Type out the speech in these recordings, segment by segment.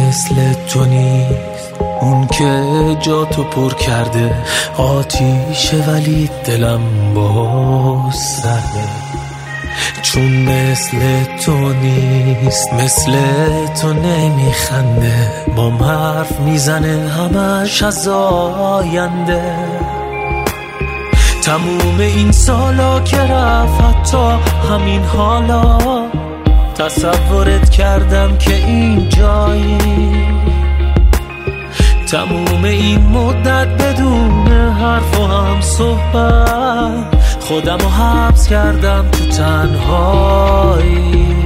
مثل تو نیست، اون که جا تو پر کرده آتیشه ولی دلم باز سرده. چون مثل تو نیست، مثل تو نمیخنده، بام حرف میزنه همش از آینده. تموم این سالا که رفت، حتی همین حالا تصورت کردم که این جایی. تموم این مدت بدون حرف و هم صحبت خودم رو حبس کردم تو تنهایی.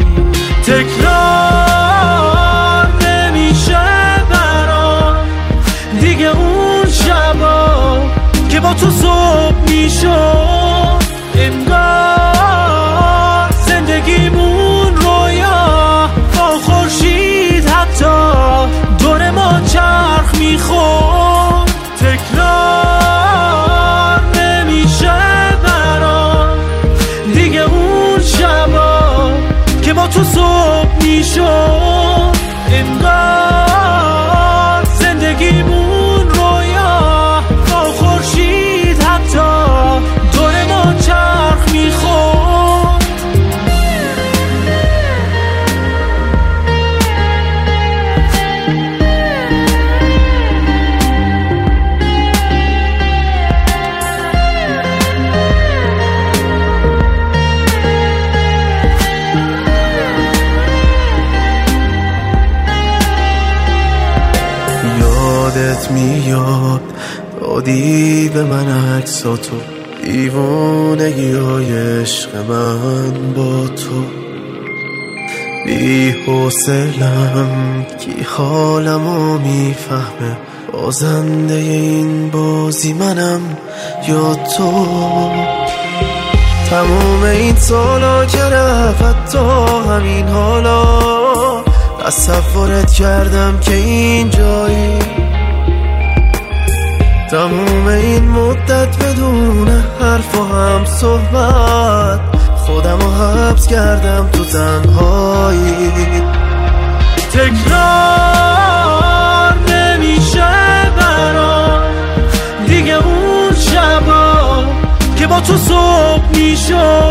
تکرار نمیشه برام دیگه اون شبا که با تو صبح میشد. انگار زندگیمون رویا با خورشید حتی دور ما چرخ میخورد. تکرار نمیشه برام دیگه اون شبا که با تو صبح میشد. انگار زندگیمون رویا با خورشید حتی دور ما چرخ میخورد. یادت میاد دادی به من عکساتو، دیوانگی های عشق من با تو. بی حوصله‌ام کی حالمو میفهمه، بازنده این بازی منم یا تو. تموم این سالا که رفت تا همین حالا تصورت کردم که این جایی. تموم این مدت بدون حرف و هم صحبت خودم رو حبس کردم تو تنهایی. تکرار نمیشه برام دیگه اون شبا که با تو صبح میشد.